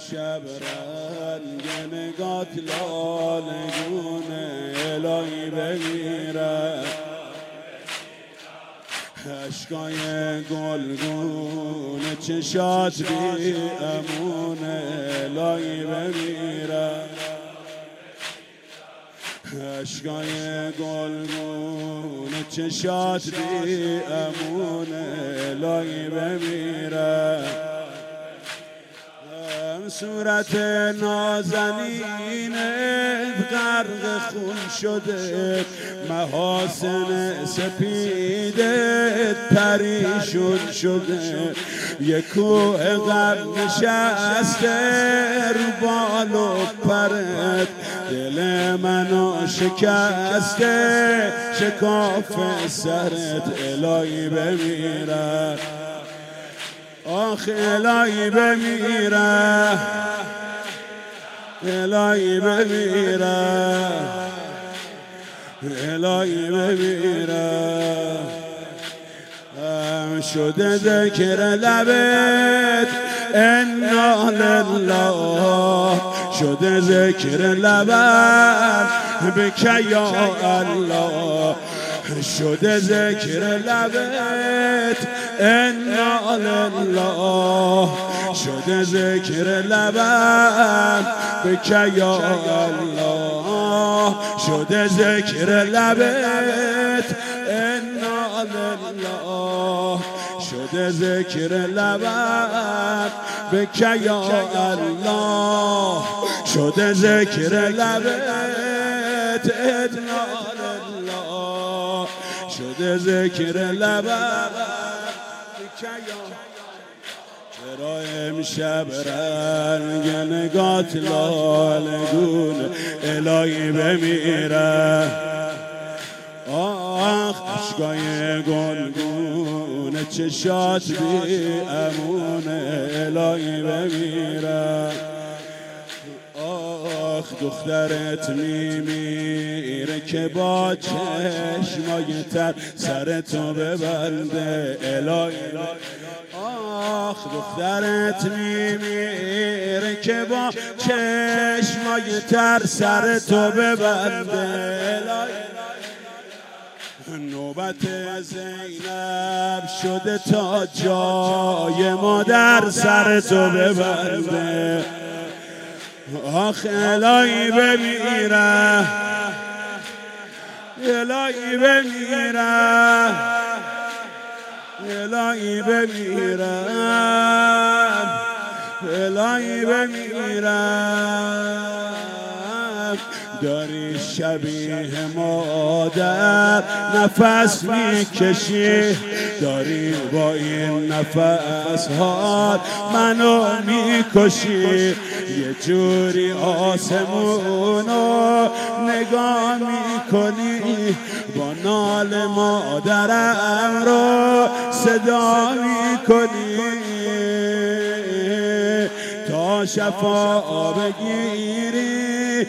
امشب رنگ نگات لالگونه الهی بمیرم، اشکای گلگونه چشات بی امونه الهی بمیرم، اشکای گلگونه چشات بی امونه الهی بمیرم، صورت نازنینت غرق خون شده، محاسن سپیدت پریشون شده، یک کوه غم نشسته رو بال و پرت، دل منو شکسته شکاف سرت الهی بمیرم، آخ الهی بمیرم، الهی بمیرم، الهی بمیرم، شده ذکر لبت انا لله، شده ذکر لبم بک یا الله، شده ذکر لبت انا لله، شده ذکر لبم بک یا الله، شده ذکر لبت انا لله، شده ذکر لبم بک یا الله، شده ذکر لبت انا لله، شده ذکر لبم بک یا. چرا امشب رنگ نگات لالگونه الهی بمیرم، آخ اشکای گلگونه چشات بی امونه الهی بمیرم، آخ دخترت میمیره که با چشمای تر سر تو ببنده الهی، آخ دخترت میمیره که با چشمای تر سر تو ببنده، نوبت زینب شده تا جای مادر سر تو ببنده، آخ الهی بمیرم، الهی بمیرم، الهی بمیرم، الهی بمیرم، داری شبیه مادر نفس میکشی، داری با این نفس ها منو میکشی، یه جوری آسمونو نگاه میکنی، با نال مادرم رو صدا میکنی، تا شفا بگیری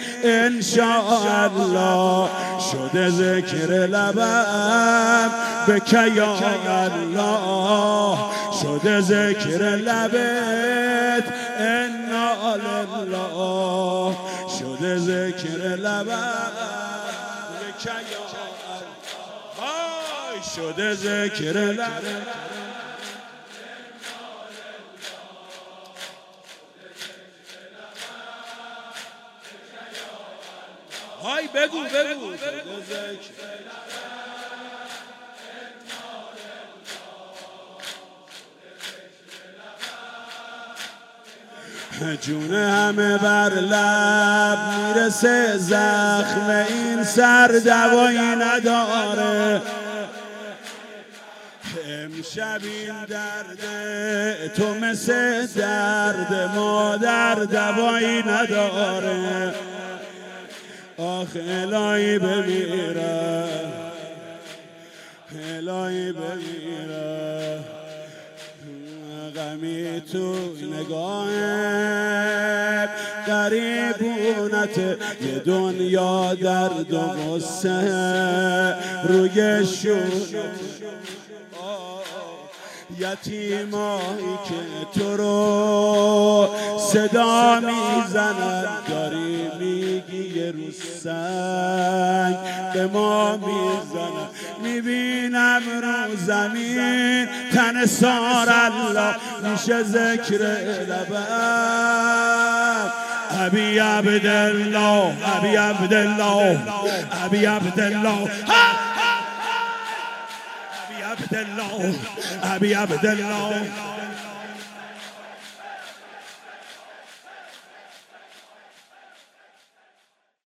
انشاءالله، شده ذکر لبم بک یا الله، شده ذکر لبت انا لله، شده ذکر لبم بک یا الله، شده ذکر لبت. های بگو بگو جون همه بر لب میرسه، زخم این سر دوایی نداره، امشب این درد تو مثل درد مادر دوایی نداره، آخ الهی بمیرم، الهی بمیرم، غمی تو نگاهت قریبونت، یه دنیا درد و غصه روی شون، یتیمایی که تو رو صدا میزنن داری میگی یه روز سنگ به ما میزنن میبینم رو زمین تن سار الله میشه ذکر لبم ابی عبدالله ابی عبدالله ابی عبدالله ابی عبدالله ابی عبدالله